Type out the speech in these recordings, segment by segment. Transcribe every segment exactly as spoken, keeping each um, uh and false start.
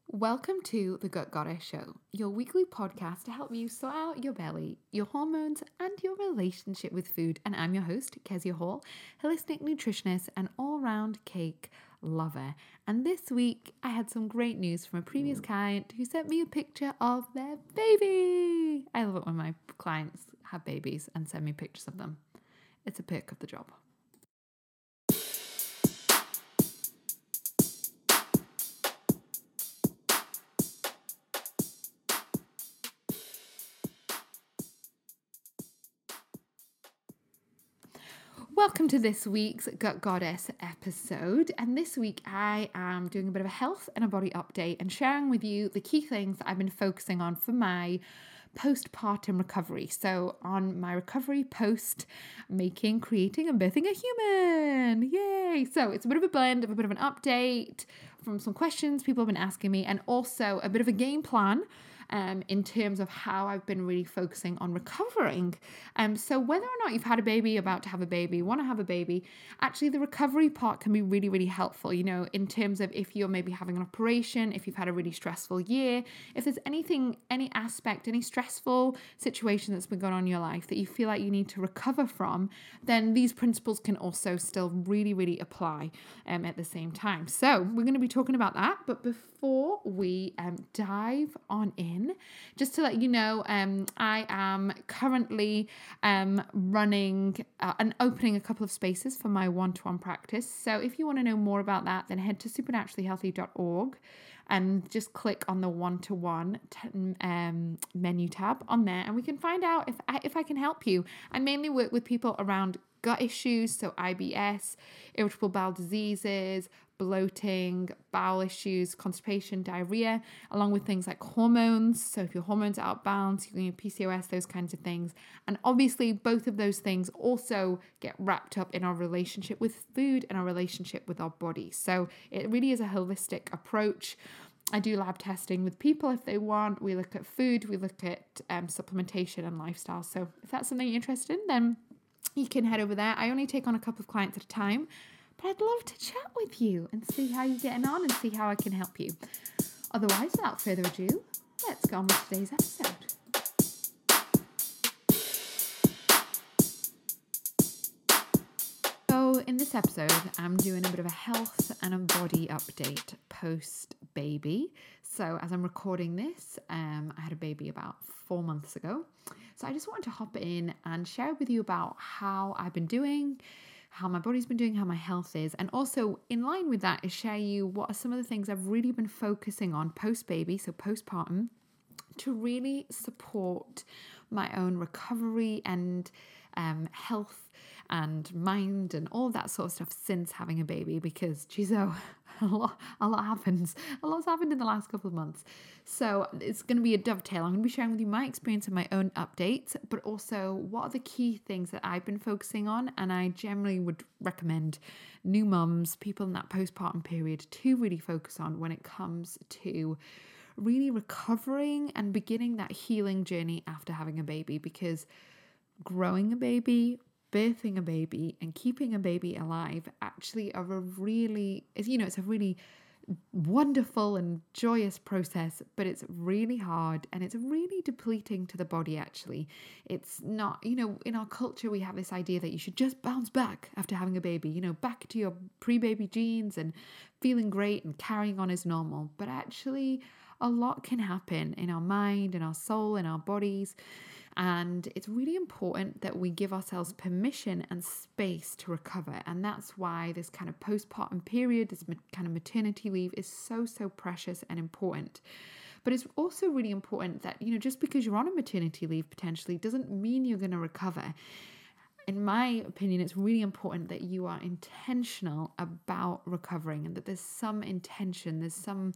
Welcome to the Gut Goddess Show, your weekly podcast to help you sort out your belly, your hormones, and your relationship with food. And I'm your host, Kezia Hall, holistic nutritionist and all-round cake lover. And this week, I had some great news from a previous client who sent me a picture of their baby. I love it when my clients have babies and send me pictures of them. It's a perk of the job. Welcome to this week's Gut Goddess episode. And this week I am doing a bit of a health and a body update and sharing with you the key things that I've been focusing on for my postpartum recovery. So on my recovery post making, creating and birthing a human. Yay! So it's a bit of a blend of a bit of an update from some questions people have been asking me and also a bit of a game plan Um, in terms of how I've been really focusing on recovering. Um, so whether or not you've had a baby, about to have a baby, want to have a baby, actually the recovery part can be really, really helpful, you know, in terms of if you're maybe having an operation, if you've had a really stressful year, if there's anything, any aspect, any stressful situation that's been going on in your life that you feel like you need to recover from, then these principles can also still really, really apply um, at the same time. So we're going to be talking about that. But before we um, dive on in, just to let you know, um, I am currently um, running uh, and opening a couple of spaces for my one-to-one practice. So if you want to know more about that, then head to supernaturally healthy dot org and just click on the one-to-one t- um, menu tab on there, and we can find out if I, if I can help you. I mainly work with people around gut issues, so I B S, irritable bowel diseases, bloating, bowel issues, constipation, diarrhea, along with things like hormones. So if your hormones are out of balance, you're getting P C O S, those kinds of things. And obviously both of those things also get wrapped up in our relationship with food and our relationship with our body. So it really is a holistic approach. I do lab testing with people if they want. We look at food, we look at um, supplementation and lifestyle. So if that's something you're interested in, then you can head over there. I only take on a couple of clients at a time, but I'd love to chat with you and see how you're getting on and see how I can help you. Otherwise, without further ado, let's go on with today's episode. So in this episode, I'm doing a bit of a health and a body update post-baby. So as I'm recording this, um, I had a baby about four months ago. So I just wanted to hop in and share with you about how I've been doing, how my body's been doing, how my health is. And also in line with that is share you what are some of the things I've really been focusing on post-baby, so postpartum, to really support my own recovery and um, health and mind and all that sort of stuff since having a baby, because geez, oh, a lot, a lot happens. A lot's happened in the last couple of months. So it's going to be a dovetail. I'm going to be sharing with you my experience and my own updates, but also what are the key things that I've been focusing on. And I generally would recommend new mums, people in that postpartum period, to really focus on when it comes to really recovering and beginning that healing journey after having a baby, because growing a baby, birthing a baby and keeping a baby alive actually are a really, you know, it's a really wonderful and joyous process, but it's really hard and it's really depleting to the body. Actually, it's not, you know, in our culture we have this idea that you should just bounce back after having a baby, you know, back to your pre-baby genes and feeling great and carrying on as normal. But actually a lot can happen in our mind, in our soul, in our bodies. And it's really important that we give ourselves permission and space to recover. And that's why this kind of postpartum period, this kind of maternity leave is so, so precious and important. But it's also really important that, you know, just because you're on a maternity leave potentially doesn't mean you're going to recover. In my opinion, it's really important that you are intentional about recovering and that there's some intention, there's some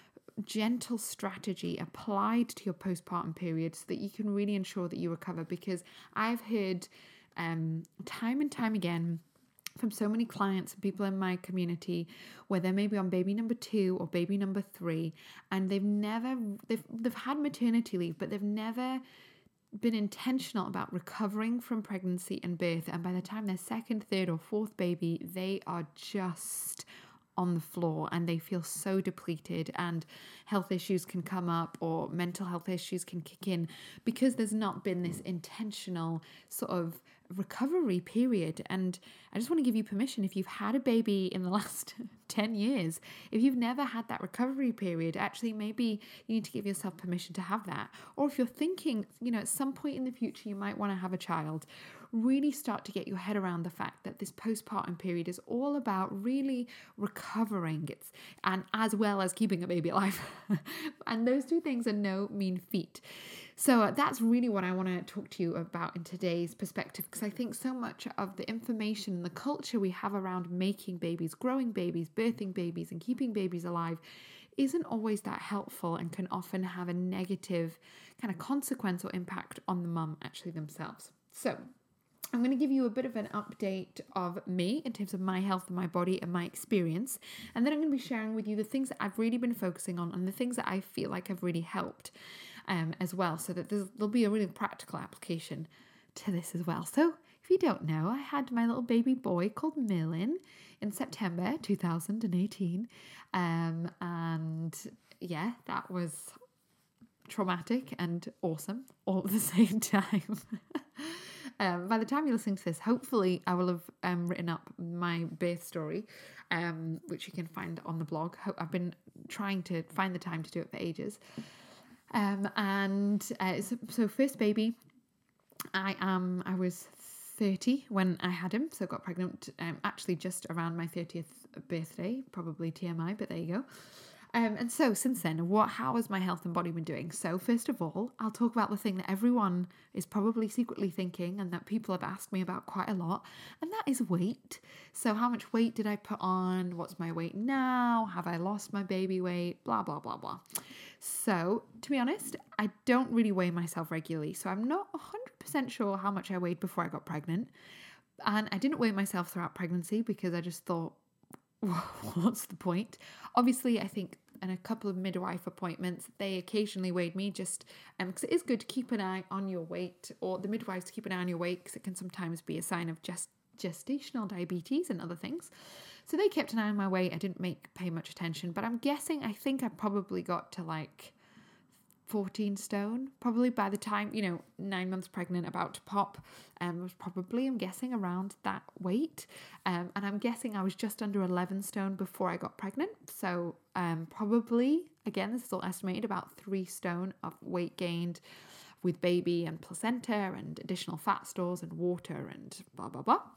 gentle strategy applied to your postpartum period so that you can really ensure that you recover. Because I've heard um, time and time again from so many clients and people in my community where they're maybe on baby number two or baby number three, and they've never, they've, they've had maternity leave, but they've never been intentional about recovering from pregnancy and birth. And by the time their second, third or fourth baby, they are just on the floor and they feel so depleted, and health issues can come up or mental health issues can kick in because there's not been this intentional sort of recovery period. And I just want to give you permission, if you've had a baby in the last ten years, if you've never had that recovery period, actually maybe you need to give yourself permission to have that. Or if you're thinking, you know, at some point in the future you might want to have a child, really start to get your head around the fact that this postpartum period is all about really recovering, it's and as well as keeping a baby alive. And those two things are no mean feat. So uh, that's really what I want to talk to you about in today's perspective, because I think so much of the information and the culture we have around making babies, growing babies, birthing babies, and keeping babies alive isn't always that helpful and can often have a negative kind of consequence or impact on the mum actually themselves. So I'm going to give you a bit of an update of me in terms of my health and my body and my experience. And then I'm going to be sharing with you the things that I've really been focusing on and the things that I feel like have really helped um, as well, so that there'll be a really practical application to this as well. So if you don't know, I had my little baby boy called Merlin in September two thousand eighteen. Um, and yeah, that was traumatic and awesome all at the same time. Um, by the time you're listening to this, hopefully I will have um, written up my birth story, um, which you can find on the blog. I've been trying to find the time to do it for ages. Um, and uh, so, so first baby, I am, I was thirty when I had him. So got pregnant um, actually just around my thirtieth birthday, probably T M I, but there you go. Um, and so since then, what, how has my health and body been doing? So first of all, I'll talk about the thing that everyone is probably secretly thinking and that people have asked me about quite a lot, and that is weight. So how much weight did I put on? What's my weight now? Have I lost my baby weight? Blah, blah, blah, blah. So to be honest, I don't really weigh myself regularly. So I'm not one hundred percent sure how much I weighed before I got pregnant. And I didn't weigh myself throughout pregnancy because I just thought, what's the point? Obviously, I think in a couple of midwife appointments, they occasionally weighed me just um, because it is good to keep an eye on your weight, or the midwives to keep an eye on your weight, because it can sometimes be a sign of just gestational diabetes and other things. So they kept an eye on my weight. I didn't make pay much attention, but I'm guessing, I think I probably got to like fourteen stone, probably by the time, you know, nine months pregnant, about to pop, um, was probably, I'm guessing, around that weight. Um, and I'm guessing I was just under eleven stone before I got pregnant. So um, probably, again, this is all estimated, about three stone of weight gained with baby and placenta and additional fat stores and water and blah, blah, blah.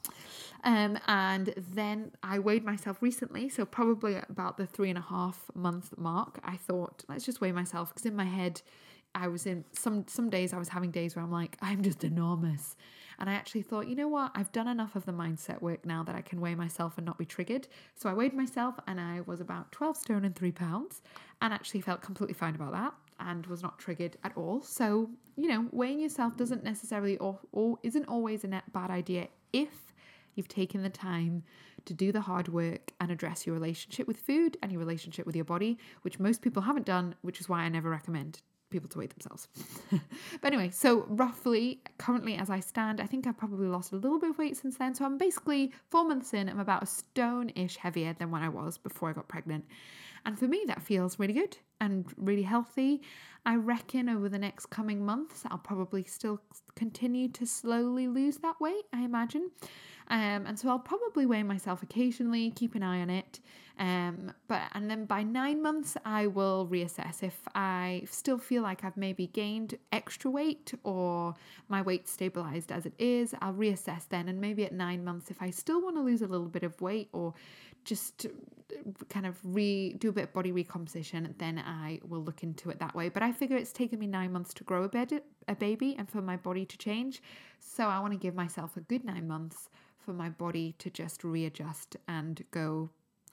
Um, and then I weighed myself recently, so probably at about the three and a half month mark. I thought, let's just weigh myself, because in my head, I was in some, some days I was having days where I'm like, I'm just enormous. And I actually thought, you know what, I've done enough of the mindset work now that I can weigh myself and not be triggered. So I weighed myself and I was about twelve stone and three pounds and actually felt completely fine about that and was not triggered at all. So, you know, weighing yourself doesn't necessarily or, or isn't always a net bad idea if you've taken the time to do the hard work and address your relationship with food and your relationship with your body, which most people haven't done, which is why I never recommend people to weigh themselves. But anyway, so roughly, currently as I stand, I think I've probably lost a little bit of weight since then. So I'm basically four months in, I'm about a stone-ish heavier than when I was before I got pregnant. And for me, that feels really good and really healthy. I reckon over the next coming months, I'll probably still continue to slowly lose that weight, I imagine. Um, and so I'll probably weigh myself occasionally, keep an eye on it. Um, but and then by nine months, I will reassess. If I still feel like I've maybe gained extra weight or my weight stabilized as it is, I'll reassess then. And maybe at nine months, if I still want to lose a little bit of weight or just kind of re do a bit of body recomposition, then I will look into it that way. But I figure it's taken me nine months to grow a, bed, a baby and for my body to change. So I want to give myself a good nine months for my body to just readjust and go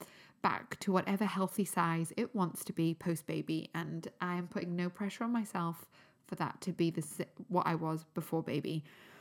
back to whatever healthy size it wants to be post-baby. And I am putting no pressure on myself for that to be the what I was before baby.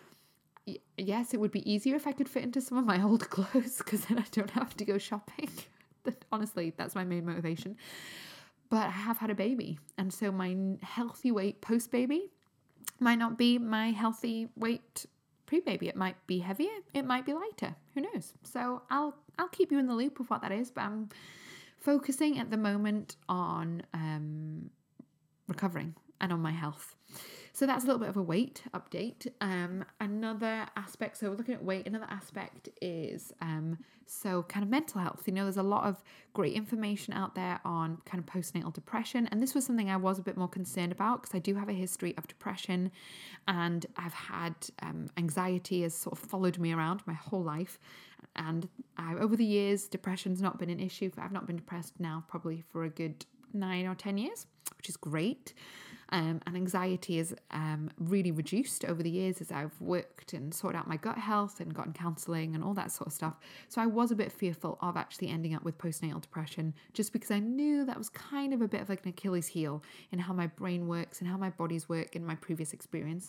Yes, it would be easier if I could fit into some of my old clothes, because then I don't have to go shopping. Honestly, that's my main motivation. But I have had a baby, and so my healthy weight post-baby might not be my healthy weight pre-baby. It might be heavier, it might be lighter, who knows? So I'll I'll keep you in the loop of what that is, but I'm focusing at the moment on um, recovering and on my health. So that's a little bit of a weight update. Um, another aspect, so we're looking at weight, another aspect is um, so kind of mental health. You know, there's a lot of great information out there on kind of postnatal depression. And this was something I was a bit more concerned about because I do have a history of depression and I've had um, anxiety has sort of followed me around my whole life. And I, over the years, depression's not been an issue. I've not been depressed now probably for a good nine or ten years, which is great. Um, and anxiety is um, really reduced over the years as I've worked and sorted out my gut health and gotten counselling and all that sort of stuff. So I was a bit fearful of actually ending up with postnatal depression just because I knew that was kind of a bit of like an Achilles heel in how my brain works and how my bodies work in my previous experience.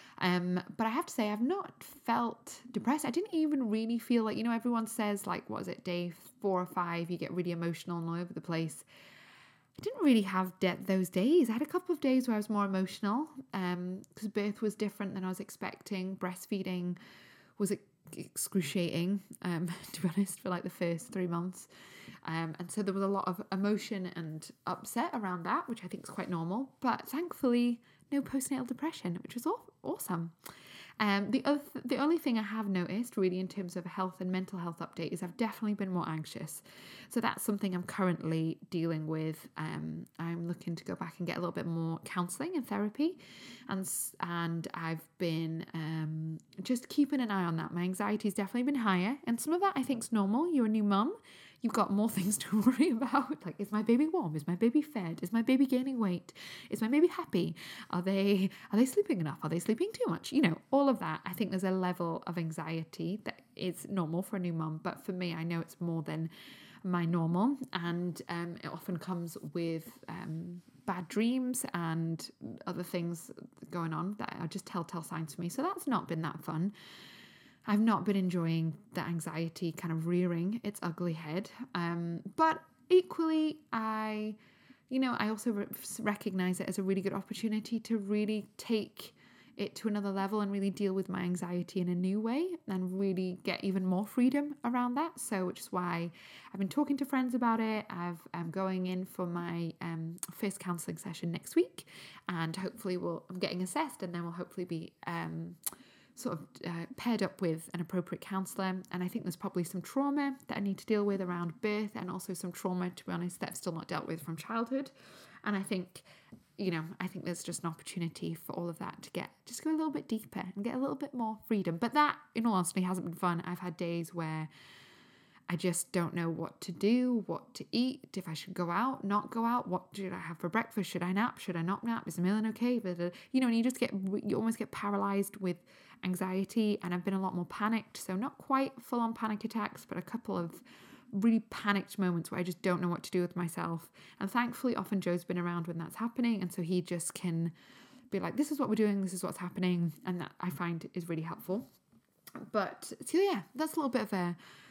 Um, but I have to say, I've not felt depressed. I didn't even really feel like, you know, everyone says like, what is it, day four or five, you get really emotional and all over the place. I didn't really have de- those days. I had a couple of days where I was more emotional um, because birth was different than I was expecting. Breastfeeding was ex- excruciating, um, to be honest, for like the first three months. Um, and so there was a lot of emotion and upset around that, which I think is quite normal. But thankfully, no postnatal depression, which was aw- awesome. Um, the other, th- the only thing I have noticed really in terms of a health and mental health update is I've definitely been more anxious. So that's something I'm currently dealing with. Um, I'm looking to go back and get a little bit more counselling and therapy, and and I've been um, just keeping an eye on that. My anxiety's definitely been higher, and some of that I think is normal. You're a new mum. You've got more things to worry about. Like, is my baby warm? Is my baby fed? Is my baby gaining weight? Is my baby happy? Are they are they sleeping enough? Are they sleeping too much? You know, all of that. I think there's a level of anxiety that is normal for a new mum, but for me, I know it's more than my normal, and um, it often comes with um, bad dreams and other things going on that are just telltale signs for me. So that's not been that fun. I've not been enjoying the anxiety kind of rearing its ugly head. Um, but equally, I, you know, I also re- recognize it as a really good opportunity to really take it to another level and really deal with my anxiety in a new way and really get even more freedom around that. So, which is why I've been talking to friends about it. I've, I'm going in for my um, first counselling session next week, and hopefully we'll, I'm getting assessed, and then we'll hopefully be um, sort of uh, paired up with an appropriate counsellor. And I think there's probably some trauma that I need to deal with around birth, and also some trauma, to be honest, that I've still not dealt with from childhood. And I think, you know, I think there's just an opportunity for all of that to get, just go a little bit deeper and get a little bit more freedom. But that, in all honesty, hasn't been fun. I've had days where I just don't know what to do, what to eat, if I should go out, not go out, what should I have for breakfast, should I nap, should I not nap, is Millen okay? You know, and you just get, you almost get paralyzed with anxiety, and I've been a lot more panicked. So not quite full on panic attacks, but a couple of really panicked moments where I just don't know what to do with myself. And thankfully, often Joe's been around when that's happening, and so he just can be like, this is what we're doing, this is what's happening, and that I find is really helpful. But so yeah, that's a little bit of a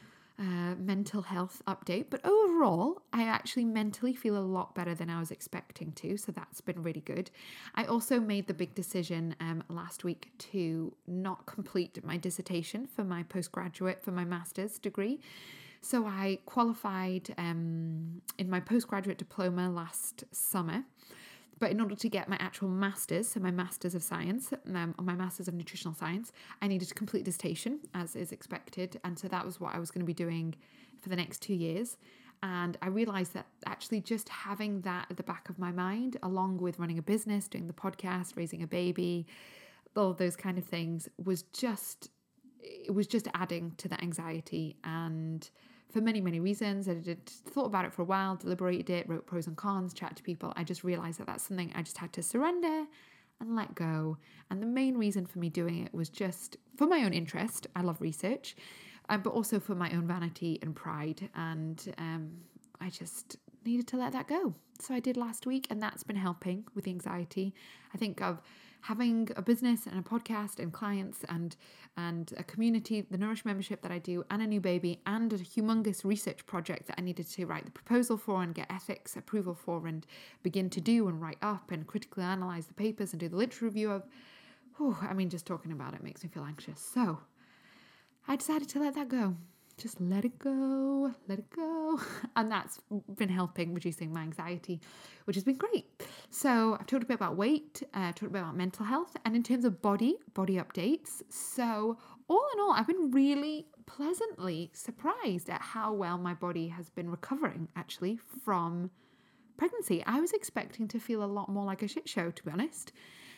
Uh, mental health update. But overall, I actually mentally feel a lot better than I was expecting to, so that's been really good. I also made the big decision um, last week to not complete my dissertation for my postgraduate, for my master's degree. So I qualified um, in my postgraduate diploma last summer. But in order to get my actual master's, so my master's of science, um, or my master's of nutritional science, I needed to complete dissertation as is expected. And so that was what I was going to be doing for the next two years. And I realized that actually just having that at the back of my mind, along with running a business, doing the podcast, raising a baby, all those kind of things, was just, it was just adding to the anxiety. And for many, many reasons, I did thought about it for a while, deliberated it, wrote pros and cons, chatted to people. I just realized that that's something I just had to surrender and let go. And the main reason for me doing it was just for my own interest. I love research, um, but also for my own vanity and pride. And um, I just needed to let that go. So I did last week, and that's been helping with the anxiety. I think of having a business and a podcast and clients and and a community, the Nourish membership that I do, and a new baby, and a humongous research project that I needed to write the proposal for and get ethics approval for and begin to do and write up and critically analyse the papers and do the literature review of. whew, I mean, just talking about it makes me feel anxious. So I decided to let that go. Just let it go, let it go. And that's been helping reducing my anxiety, which has been great. So I've talked a bit about weight, uh, talked a bit about mental health, and in terms of body, body updates. So all in all, I've been really pleasantly surprised at how well my body has been recovering actually from pregnancy. I was expecting to feel a lot more like a shit show, to be honest.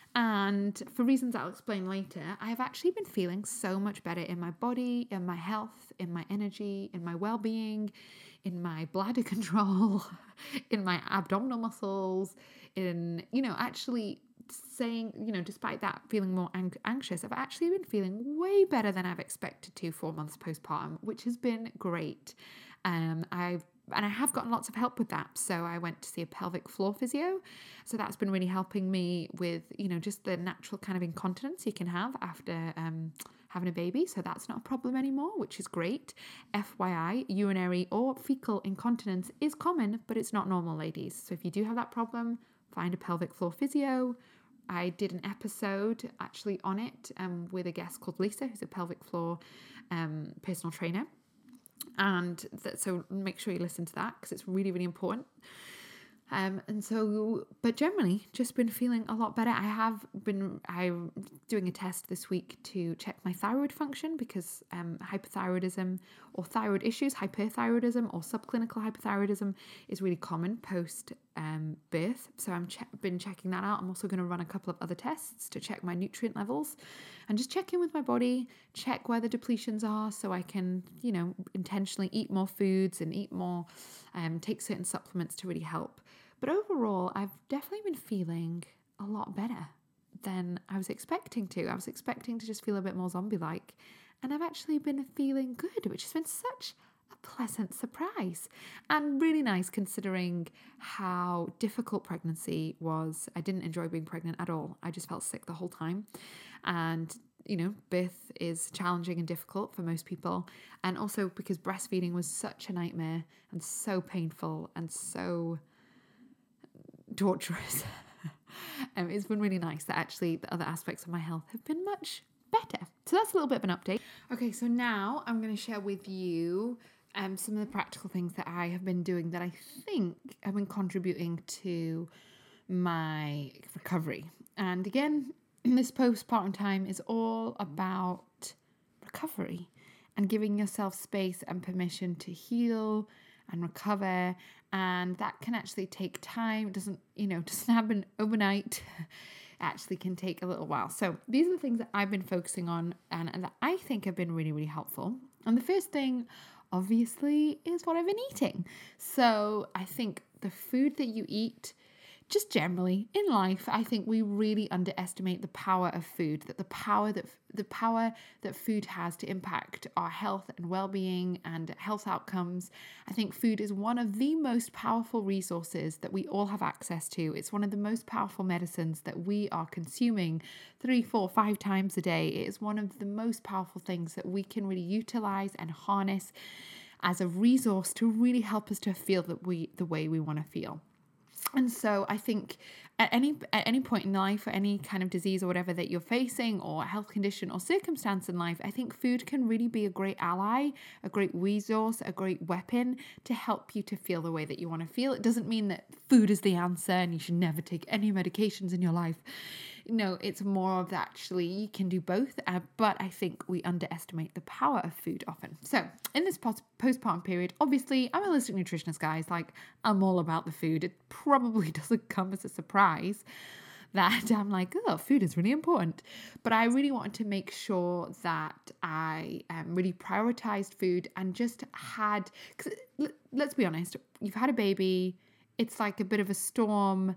And for reasons I'll explain later, I have actually been feeling so much better in my body, in my health, in my energy, in my well-being, in my bladder control, in my abdominal muscles, in, you know, actually saying, you know, despite that feeling more ang- anxious, I've actually been feeling way better than I've expected to four months postpartum, which has been great. Um, I've And I have gotten lots of help with that. So I went to see a pelvic floor physio. So that's been really helping me with, you know, just the natural kind of incontinence you can have after um, having a baby. So that's not a problem anymore, which is great. F Y I, urinary or fecal incontinence is common, but it's not normal, ladies. So if you do have that problem, find a pelvic floor physio. I did an episode actually on it um, with a guest called Lisa, who's a pelvic floor um, personal trainer. And that, so make sure you listen to that because it's really, really important. Um, and so, but generally just been feeling a lot better. I have been, I'm doing a test this week to check my thyroid function because um, hypothyroidism or thyroid issues, hyperthyroidism or subclinical hypothyroidism is really common post um, birth. So I'm che- been checking that out. I'm also going to run a couple of other tests to check my nutrient levels and just check in with my body, check where the depletions are so I can, you know, intentionally eat more foods and eat more, um, take certain supplements to really help. But overall, I've definitely been feeling a lot better than I was expecting to. I was expecting to just feel a bit more zombie-like. And I've actually been feeling good, which has been such a pleasant surprise. And really nice considering how difficult pregnancy was. I didn't enjoy being pregnant at all. I just felt sick the whole time. And you know, birth is challenging and difficult for most people. And also because breastfeeding was such a nightmare and so painful and so torturous. um, it's been really nice that actually the other aspects of my health have been much better. So that's a little bit of an update. Okay, so now I'm going to share with you um, some of the practical things that I have been doing that I think have been contributing to my recovery. And again, this postpartum time is all about recovery and giving yourself space and permission to heal and recover. And that can actually take time. It doesn't, you know, doesn't happen overnight. It actually can take a little while. So these are the things that I've been focusing on and, and that I think have been really, really helpful. And the first thing, obviously, is what I've been eating. So I think the food that you eat, just generally in life, I think we really underestimate the power of food, that the power that the power that food has to impact our health and well-being and health outcomes. I think food is one of the most powerful resources that we all have access to. It's one of the most powerful medicines that we are consuming three, four, five times a day. It is one of the most powerful things that we can really utilize and harness as a resource to really help us to feel that we the way we want to feel. And so I think at any at any point in life, or any kind of disease or whatever that you're facing, or health condition or circumstance in life, I think food can really be a great ally, a great resource, a great weapon to help you to feel the way that you want to feel. It doesn't mean that food is the answer and you should never take any medications in your life. No, it's more of that actually you can do both, uh, but I think we underestimate the power of food often. So in this post- postpartum period, obviously I'm a holistic nutritionist, guys. Like, I'm all about the food. It probably doesn't come as a surprise that I'm like, oh, food is really important. But I really wanted to make sure that I um, really prioritized food and just had, because let's be honest, you've had a baby, it's like a bit of a storm,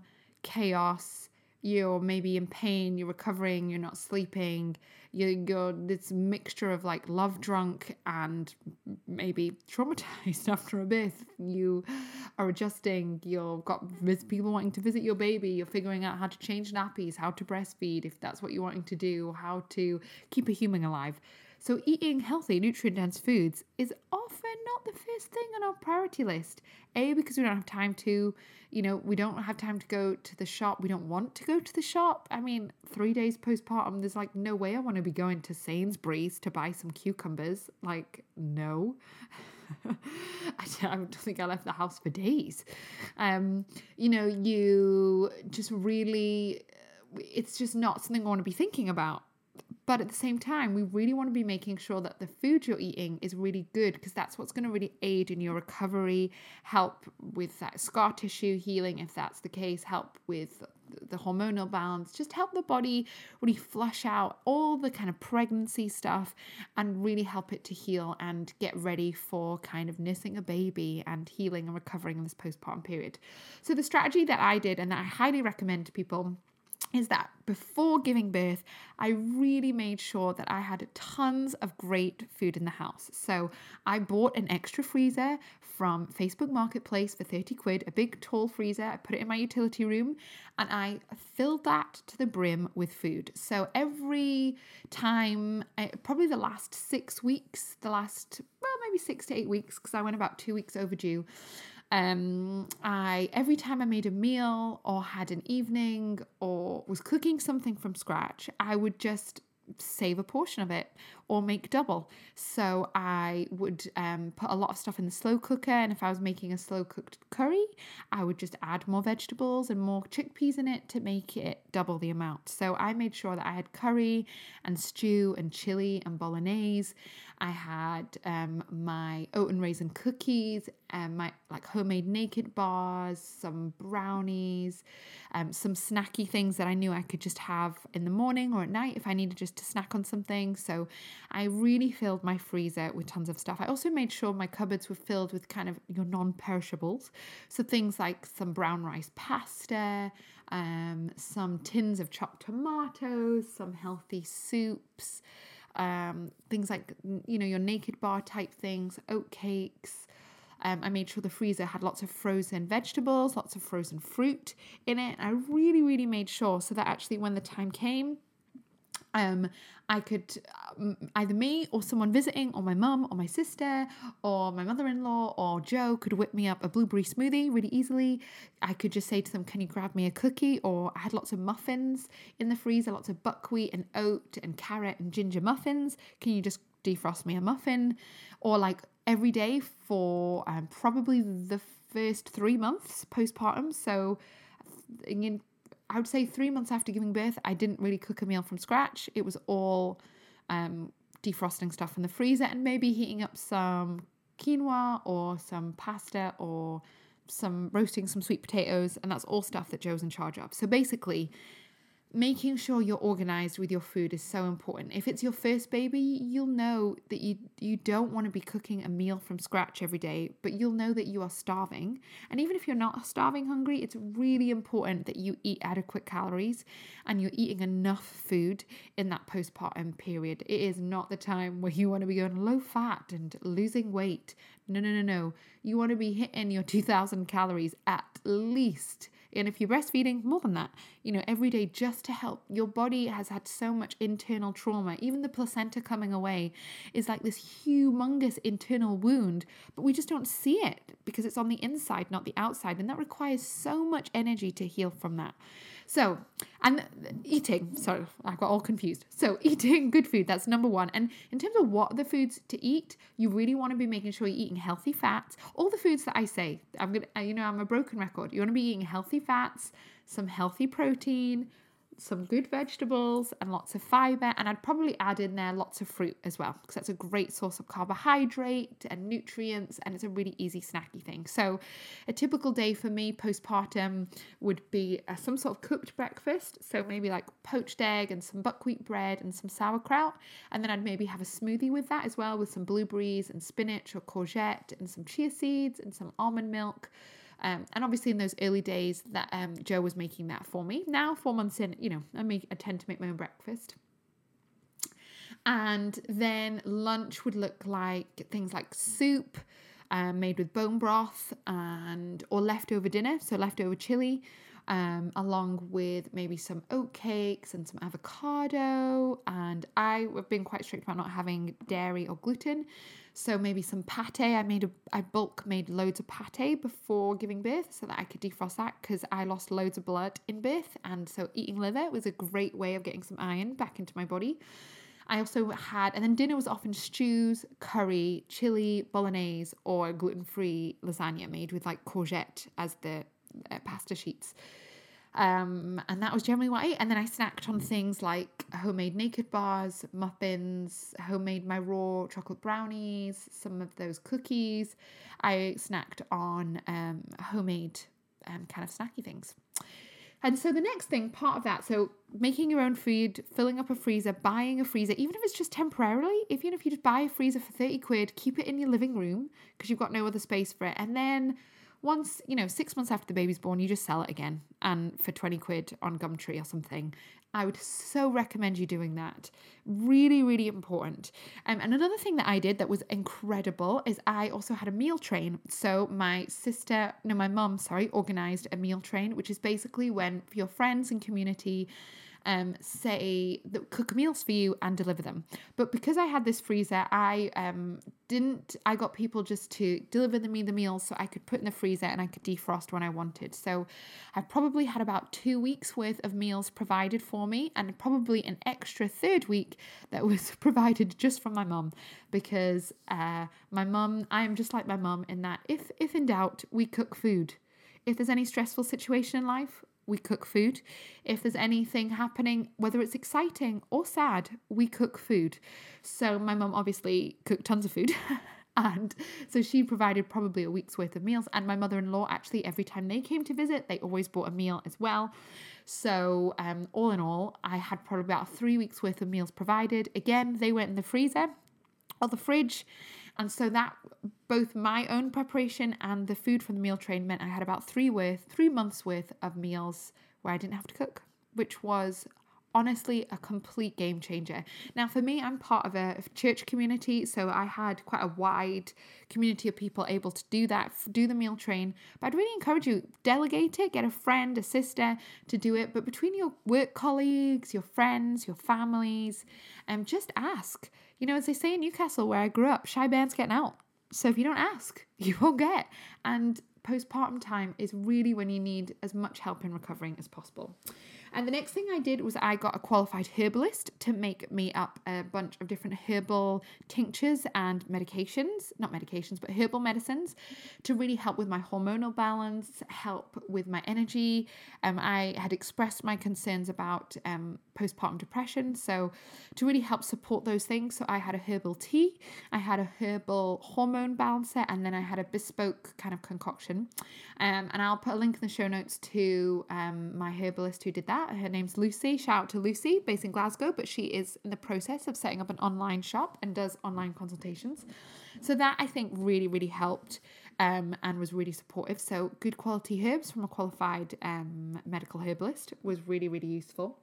chaos. You're maybe in pain, you're recovering, you're not sleeping, you're, you're this mixture of like love drunk and maybe traumatized after a birth. You are adjusting, you've got people wanting to visit your baby, you're figuring out how to change nappies, how to breastfeed if that's what you're wanting to do, how to keep a human alive. So eating healthy, nutrient-dense foods is often not the first thing on our priority list. A, because we don't have time to, you know, we don't have time to go to the shop. We don't want to go to the shop. I mean, three days postpartum, there's like no way I want to be going to Sainsbury's to buy some cucumbers. Like, no. I don't think I left the house for days. Um, you know, you just really, it's just not something I want to be thinking about. But at the same time, we really want to be making sure that the food you're eating is really good, because that's what's going to really aid in your recovery, help with that scar tissue healing, if that's the case, help with the hormonal balance, just help the body really flush out all the kind of pregnancy stuff and really help it to heal and get ready for kind of nursing a baby and healing and recovering in this postpartum period. So the strategy that I did, and that I highly recommend to people, is that before giving birth, I really made sure that I had tons of great food in the house. So I bought an extra freezer from Facebook Marketplace for thirty quid, a big tall freezer. I put it in my utility room and I filled that to the brim with food. So every time, probably the last six weeks, the last, well, maybe six to eight weeks, because I went about two weeks overdue. Um, I, every time I made a meal or had an evening or was cooking something from scratch, I would just save a portion of it or make double. So I would um, put a lot of stuff in the slow cooker, and if I was making a slow cooked curry, I would just add more vegetables and more chickpeas in it to make it double the amount. So I made sure that I had curry and stew and chili and bolognese. I had um, my oat and raisin cookies and my like homemade naked bars, some brownies, um, some snacky things that I knew I could just have in the morning or at night if I needed just to snack on something. So I really filled my freezer with tons of stuff. I also made sure my cupboards were filled with kind of your non-perishables. So things like some brown rice pasta, um, some tins of chopped tomatoes, some healthy soups, um, things like, you know, your naked bar type things, oat cakes. Um, I made sure the freezer had lots of frozen vegetables, lots of frozen fruit in it. I really, really made sure so that actually when the time came, Um, I could, um, either me or someone visiting or my mum or my sister or my mother-in-law or Joe could whip me up a blueberry smoothie really easily. I could just say to them, can you grab me a cookie? Or I had lots of muffins in the freezer, lots of buckwheat and oat and carrot and ginger muffins. Can you just defrost me a muffin? Or like every day for um, probably the first three months postpartum. So in I would say three months after giving birth, I didn't really cook a meal from scratch. It was all um, defrosting stuff in the freezer and maybe heating up some quinoa or some pasta or some roasting some sweet potatoes. And that's all stuff that Joe's in charge of. So basically, making sure you're organized with your food is so important. If it's your first baby, you'll know that you you don't want to be cooking a meal from scratch every day, but you'll know that you are starving. And even if you're not starving hungry, it's really important that you eat adequate calories and you're eating enough food in that postpartum period. It is not the time where you want to be going low fat and losing weight. No, no, no, no. You want to be hitting your two thousand calories at least. And if you're breastfeeding, more than that, you know, every day just to help. Your body has had so much internal trauma. Even the placenta coming away is like this humongous internal wound, but we just don't see it because it's on the inside, not the outside. And that requires so much energy to heal from that. So, and eating, sorry, I got all confused. So eating good food, that's number one. And in terms of what the foods to eat, you really want to be making sure you're eating healthy fats. All the foods that I say, I'm going to, you know, I'm a broken record. You want to be eating healthy fats, some healthy protein, some good vegetables and lots of fiber. And I'd probably add in there lots of fruit as well, because that's a great source of carbohydrate and nutrients, and it's a really easy snacky thing. So a typical day for me postpartum would be uh, some sort of cooked breakfast. So maybe like poached egg and some buckwheat bread and some sauerkraut. And then I'd maybe have a smoothie with that as well, with some blueberries and spinach or courgette and some chia seeds and some almond milk. Um, and obviously in those early days that um, Joe was making that for me. Now, four months in, you know, I make I tend to make my own breakfast. And then lunch would look like things like soup um, made with bone broth and or leftover dinner, so leftover chili, um, along with maybe some oat cakes and some avocado. And I have been quite strict about not having dairy or gluten. So maybe some pate. I made a, I bulk made loads of pate before giving birth so that I could defrost that because I lost loads of blood in birth. And so eating liver was a great way of getting some iron back into my body. I also had, and then dinner was often stews, curry, chili, bolognese, or gluten-free lasagna made with like courgette as the uh, pasta sheets. Um, and that was generally what I ate. And then I snacked on things like homemade naked bars, muffins, homemade my raw chocolate brownies, some of those cookies. I snacked on um, homemade um, kind of snacky things. And so the next thing, part of that, so making your own food, filling up a freezer, buying a freezer, even if it's just temporarily, even if you just buy a freezer for thirty quid, keep it in your living room because you've got no other space for it. And then once, you know, six months after the baby's born, you just sell it again and for twenty quid on Gumtree or something. I would so recommend you doing that. Really, really important. Um, and another thing that I did that was incredible is I also had a meal train. So my sister, no, my mum, sorry, organized a meal train, which is basically when your friends and community um, say that cook meals for you and deliver them. But because I had this freezer, I um, didn't, I got people just to deliver me the meals so I could put in the freezer and I could defrost when I wanted. So I probably had about two weeks worth of meals provided for me and probably an extra third week that was provided just from my mum because uh, my mum, I am just like my mum in that if, if in doubt, we cook food. If there's any stressful situation in life, we cook food. If there's anything happening, whether it's exciting or sad, we cook food. So my mum obviously cooked tons of food. And so she provided probably a week's worth of meals. And my mother-in-law, actually, every time they came to visit, they always bought a meal as well. So um, all in all, I had probably about three weeks worth of meals provided. Again, they went in the freezer or the fridge. And so that both my own preparation and the food from the meal train meant I had about three worth, three months worth of meals where I didn't have to cook, which was honestly a complete game changer. Now for me, I'm part of a church community, so I had quite a wide community of people able to do that, do the meal train. But I'd really encourage you, delegate it, get a friend, a sister to do it. But between your work colleagues, your friends, your families, um, just ask. You know, as they say in Newcastle, where I grew up, shy bear's getting out. So if you don't ask, you won't get. And postpartum time is really when you need as much help in recovering as possible. And the next thing I did was I got a qualified herbalist to make me up a bunch of different herbal tinctures and medications, not medications, but herbal medicines to really help with my hormonal balance, help with my energy. Um, I had expressed my concerns about um, postpartum depression, so to really help support those things. So I had a herbal tea, I had a herbal hormone balancer, and then I had a bespoke kind of concoction. Um, and I'll put a link in the show notes to um, my herbalist who did that. Her name's Lucy. Shout out to Lucy, based in Glasgow, but she is in the process of setting up an online shop and does online consultations. So that I think really, really helped um, and was really supportive. So good quality herbs from a qualified um, medical herbalist was really, really useful.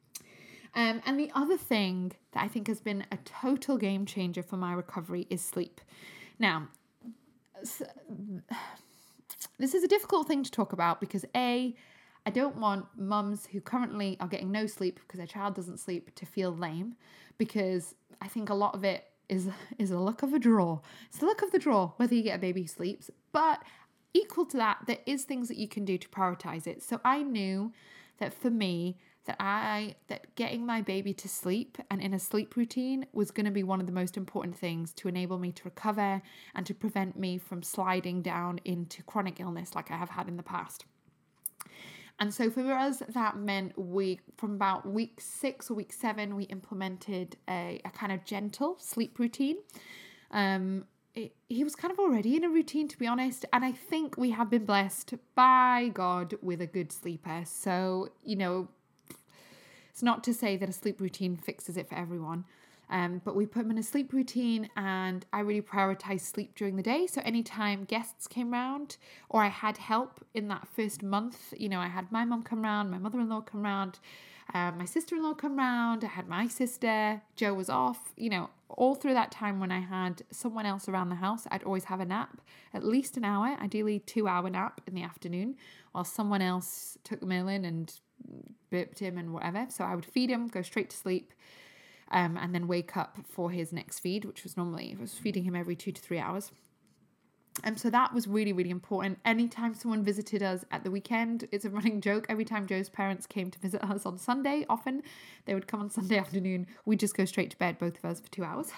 Um, and the other thing that I think has been a total game changer for my recovery is sleep. Now, this is a difficult thing to talk about because A, I don't want mums who currently are getting no sleep because their child doesn't sleep to feel lame, because I think a lot of it is is a luck of a draw. It's the luck of the draw whether you get a baby who sleeps, but equal to that, there is things that you can do to prioritize it. So I knew that for me, that I that getting my baby to sleep and in a sleep routine was going to be one of the most important things to enable me to recover and to prevent me from sliding down into chronic illness like I have had in the past. And so for us, that meant we, from about week six or week seven, we implemented a, a kind of gentle sleep routine. Um, it, he was kind of already in a routine, to be honest. And I think we have been blessed by God with a good sleeper. So, you know, it's not to say that a sleep routine fixes it for everyone. Um, but we put him in a sleep routine, and I really prioritized sleep during the day. So anytime guests came round or I had help in that first month, you know, I had my mum come round, my mother-in-law come round, um, my sister-in-law come round, I had my sister, Joe was off, you know, all through that time when I had someone else around the house, I'd always have a nap, at least an hour, ideally two hour nap in the afternoon, while someone else took Merlin and burped him and whatever. So I would feed him, go straight to sleep, Um, and then wake up for his next feed, which was normally, I was feeding him every two to three hours. And so that was really, really important. Anytime someone visited us at the weekend, it's a running joke. Every time Joe's parents came to visit us on Sunday, often they would come on Sunday afternoon. We'd just go straight to bed, both of us, for two hours.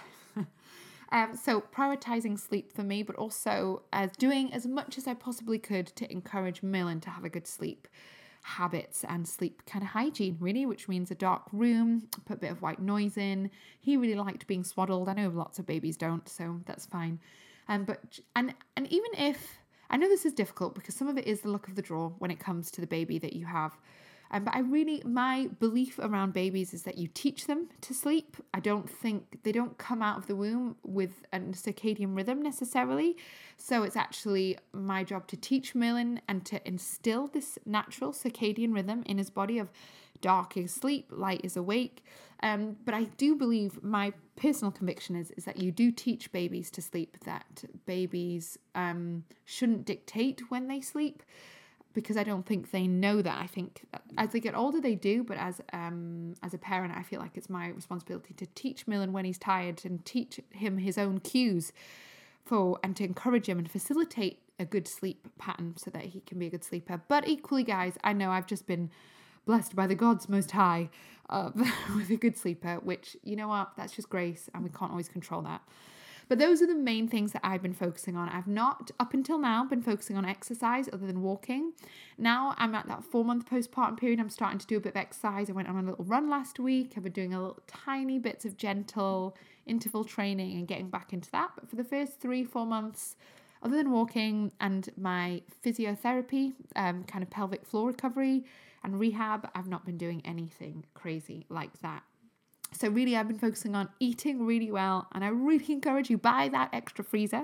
um, so prioritizing sleep for me, but also as doing as much as I possibly could to encourage Merlin to have a good sleep habits and sleep kind of hygiene, really, which means a dark room, put a bit of white noise in. He really liked being swaddled. I know lots of babies don't, so that's fine. Um, but and and even if I know this is difficult because some of it is the luck of the draw when it comes to the baby that you have. Um, but I really, my belief around babies is that you teach them to sleep. I don't think they don't come out of the womb with a circadian rhythm necessarily. So it's actually my job to teach Merlin and to instill this natural circadian rhythm in his body of dark is sleep, light is awake. Um, but I do believe, my personal conviction is, is that you do teach babies to sleep, that babies um, shouldn't dictate when they sleep, because I don't think they know that. I think as they get older, they do. But as um as a parent, I feel like it's my responsibility to teach Merlin when he's tired and teach him his own cues for and to encourage him and facilitate a good sleep pattern so that he can be a good sleeper. But equally, guys, I know I've just been blessed by the gods most high uh, with a good sleeper, which, you know what, that's just grace and we can't always control that. But those are the main things that I've been focusing on. I've not, up until now, been focusing on exercise other than walking. Now I'm at that four-month postpartum period. I'm starting to do a bit of exercise. I went on a little run last week. I've been doing a little tiny bits of gentle interval training and getting back into that. But for the first three, four months, other than walking and my physiotherapy, um, kind of pelvic floor recovery and rehab, I've not been doing anything crazy like that. So really, I've been focusing on eating really well, and I really encourage you, buy that extra freezer.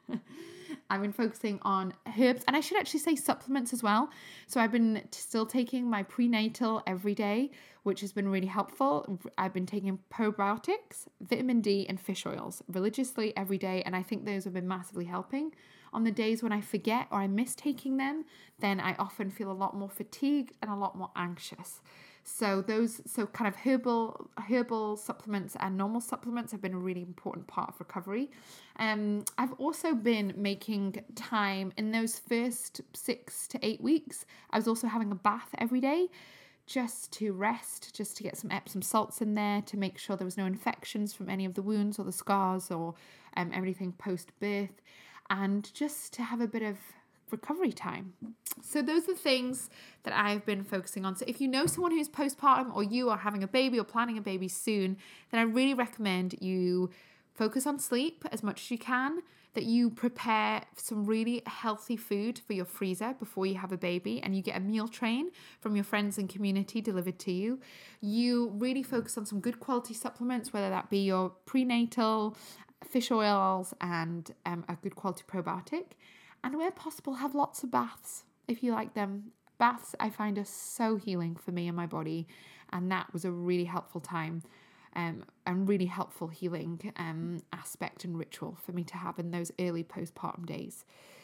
I've been focusing on herbs, and I should actually say supplements as well. So I've been still taking my prenatal every day, which has been really helpful. I've been taking probiotics, vitamin D, and fish oils religiously every day, and I think those have been massively helping. On the days when I forget or I miss taking them, then I often feel a lot more fatigued and a lot more anxious. So those, so kind of herbal, herbal supplements and normal supplements have been a really important part of recovery. Um, I've also been making time in those first six to eight weeks. I was also having a bath every day just to rest, just to get some Epsom salts in there to make sure there was no infections from any of the wounds or the scars or um, everything post-birth, and just to have a bit of recovery time. So those are the things that I've been focusing on. So if you know someone who's postpartum, or you are having a baby or planning a baby soon, then I really recommend you focus on sleep as much as you can, that you prepare some really healthy food for your freezer before you have a baby, and you get a meal train from your friends and community delivered to you. You really focus on some good quality supplements, whether that be your prenatal, fish oils, and um, a good quality probiotic. And where possible, have lots of baths if you like them. Baths, I find, are so healing for me and my body. And that was a really helpful time um, and really helpful healing um, aspect and ritual for me to have in those early postpartum days.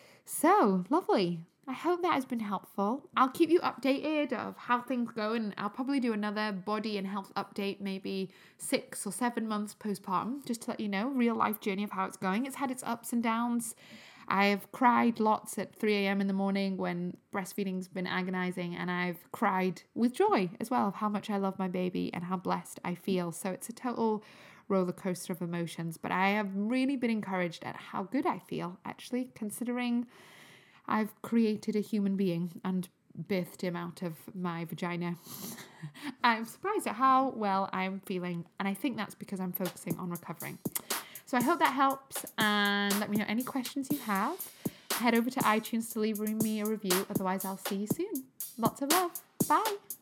So, lovely. I hope that has been helpful. I'll keep you updated of how things go, and I'll probably do another body and health update maybe six or seven months postpartum, just to let you know, real life journey of how it's going. It's had its ups and downs. I've cried lots at three a.m. in the morning when breastfeeding's been agonizing, and I've cried with joy as well of how much I love my baby and how blessed I feel. So it's a total roller coaster of emotions, but I have really been encouraged at how good I feel, actually, considering I've created a human being and birthed him out of my vagina. I'm surprised at how well I'm feeling, and I think that's because I'm focusing on recovering. So I hope that helps, and let me know any questions you have. Head over to iTunes to leave me a review. Otherwise, I'll see you soon. Lots of love. Bye.